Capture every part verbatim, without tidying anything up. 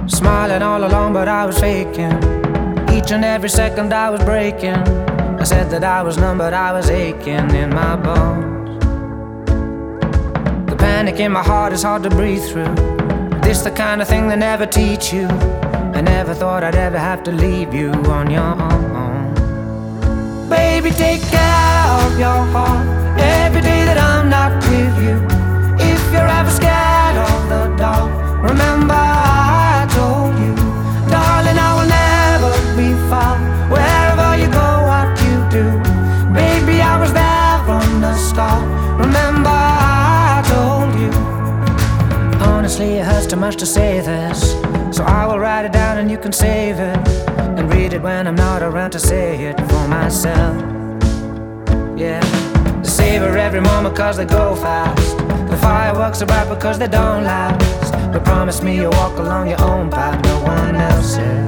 Smiling all along, but I was faking. Each and every second I was breaking. I said that I was numb, but I was aching in my bones. The panic in my heart is hard to breathe through. This the kind of thing they never teach you. I never thought I'd ever have to leave you on your own. Baby, take care of your heart every day that I'm not with you. If you're ever scared of the dark, remember I told you. Darling, I will never be far. Wherever you go, what you do, baby, I was there from the start. Remember I told you. Honestly, it hurts too much to say this, so I will write it down and you can save it, and read it when I'm not around to say it for myself. Yeah, savor every moment cause they go fast. The fireworks are bright because they don't last. But promise me you'll walk along your own path, no one else's.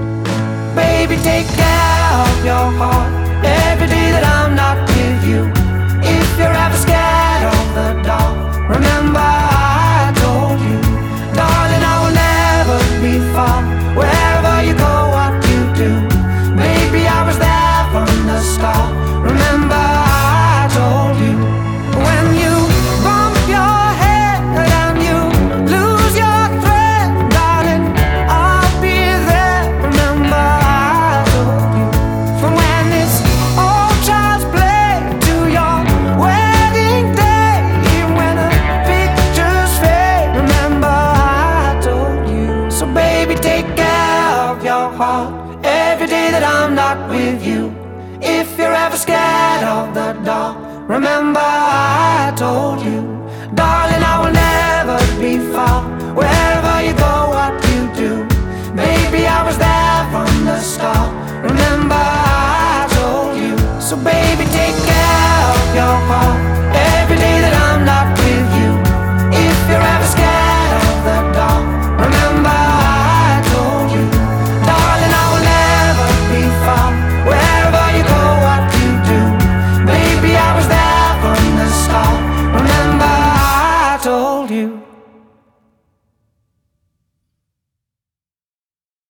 Baby, take care of your heart every day that I'm not with you. If you're ever scared of the dark, remember I told you. Darling, I will never be far. Wherever you go, what you do, baby, I was there from the start. Remember I told you. When you bump your head and you lose your thread, darling, I'll be there. Remember I told you. From when it's all child's play to your wedding day, even when the pictures fade, remember I told you. So baby, take care of your heart every day that I'm not with you. If you're ever scared of the dark, remember I told you. Darling, I will never be far. Wherever you go, what you do, baby, I was there from the start. Remember I told you. So baby, take care of your heart every day that